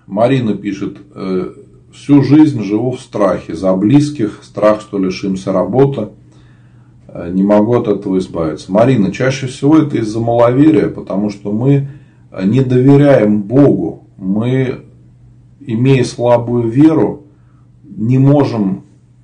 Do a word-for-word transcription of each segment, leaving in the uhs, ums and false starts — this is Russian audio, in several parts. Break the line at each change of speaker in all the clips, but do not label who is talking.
Марина пишет, всю жизнь живу в страхе. За близких, страх, что лишимся работы. Не могу от этого избавиться. Марина, чаще всего это из-за маловерия, потому что мы не доверяем Богу. Мы, имея слабую веру, не можем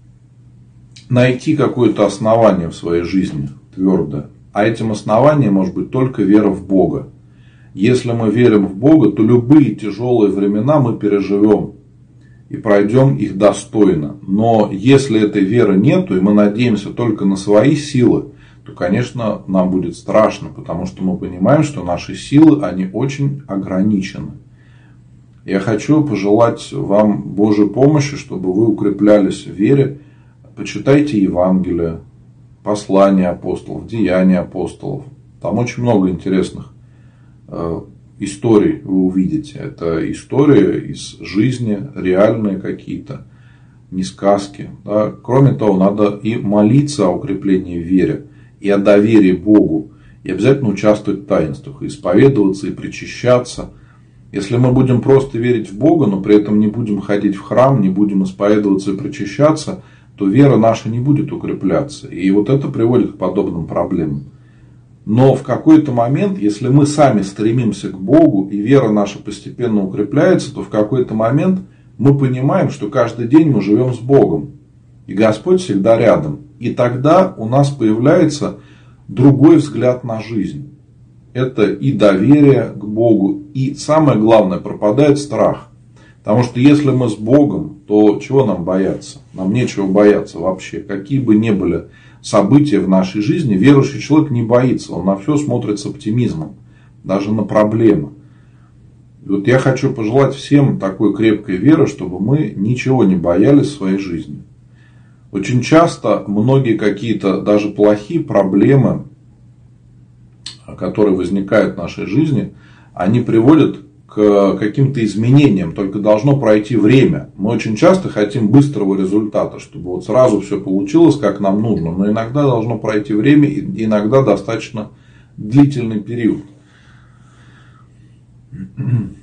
найти какое-то основание в своей жизни твердое. А этим основанием может быть только вера в Бога. Если мы верим в Бога, то любые тяжелые времена мы переживем и пройдем их достойно. Но если этой веры нету, и мы надеемся только на свои силы, то, конечно, нам будет страшно, потому что мы понимаем, что наши силы, они очень ограничены. Я хочу пожелать вам Божьей помощи, чтобы вы укреплялись в вере. Почитайте Евангелие, послания апостолов, деяния апостолов. Там очень много интересных э, историй вы увидите. Это истории из жизни, реальные какие-то, не сказки. Да. Кроме того, надо и молиться о укреплении в вере, и о доверии Богу. И обязательно участвовать в таинствах, и исповедоваться, и причащаться. Если мы будем просто верить в Бога, но при этом не будем ходить в храм, не будем исповедоваться и причащаться, то вера наша не будет укрепляться. И вот это приводит к подобным проблемам. Но в какой-то момент, если мы сами стремимся к Богу, и вера наша постепенно укрепляется, то в какой-то момент мы понимаем, что каждый день мы живем с Богом. И Господь всегда рядом. И тогда у нас появляется другой взгляд на жизнь. Это и доверие к Богу, и самое главное, пропадает страх. Потому что если мы с Богом, то чего нам бояться? Нам нечего бояться вообще. Какие бы ни были события в нашей жизни, верующий человек не боится. Он на все смотрит с оптимизмом. Даже на проблемы. И вот я хочу пожелать всем такой крепкой веры, чтобы мы ничего не боялись в своей жизни. Очень часто многие какие-то даже плохие проблемы, которые возникают в нашей жизни, они приводят к каким-то изменениям, только должно пройти время. Мы очень часто хотим быстрого результата, чтобы вот сразу все получилось, как нам нужно. Но иногда должно пройти время, и иногда достаточно длительный период.